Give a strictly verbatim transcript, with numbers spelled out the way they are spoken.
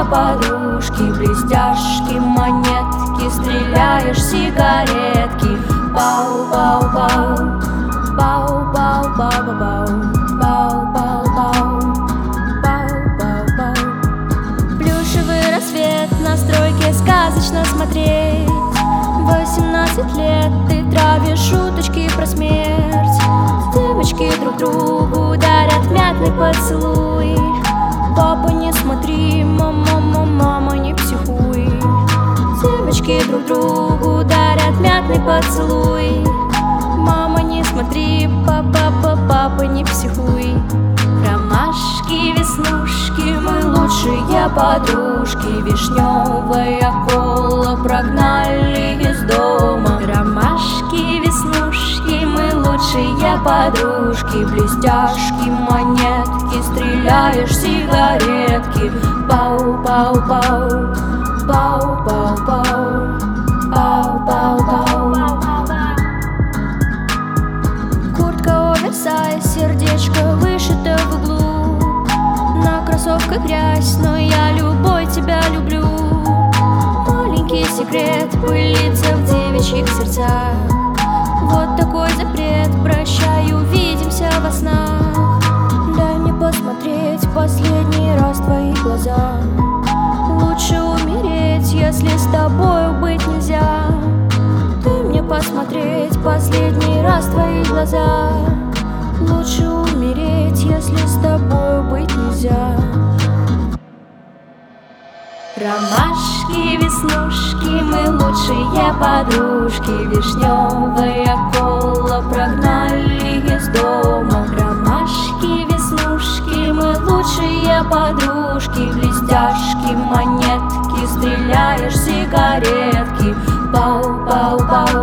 лучшие подружки, блестяшки, монетки, стреляешь сигаретки. Бау-бау-бау, бау-бау-бау-бау, бау-бау-бау, бау-бау-бау. Плюшевый рассвет на стройке сказочно смотреть. Восемнадцать лет ты травишь шуточки про смерть. Девочки друг другу дарят мятный поцелуй. Папа, не смотри, мама, мама, мама, не психуй. Девочки друг другу дарят мятный поцелуй. Мама, не смотри, папа, папа, папа, не психуй. Ромашки, веснушки, мы лучшие подружки. Вишневая кола прогнали из дома. Ромашки, веснушки, мы лучшие подружки. Блестяшки, монетки, стреляешь сигаретки. Пау-пау-пау, пау-пау-пау, пау-пау-пау. Куртка оверсайз, сердечко вышито в углу. На кроссовках грязь, но я любой тебя люблю. Маленький секрет пылится в девичьих сердцах. Вот такой запрет, прощай, увидимся во снах. Дай мне посмотреть последний раз в твои глаза. Лучше умереть, если с тобою быть нельзя. Дай мне посмотреть последний раз в твои глаза. Лучше умереть, если с тобою быть нельзя. Ромашки, веснушки, мы лучшие подружки. Вишневая кола прогнали из дома. Ромашки, веснушки, мы лучшие подружки. Блестяшки, монетки, стреляешь сигаретки. Пау-пау-пау.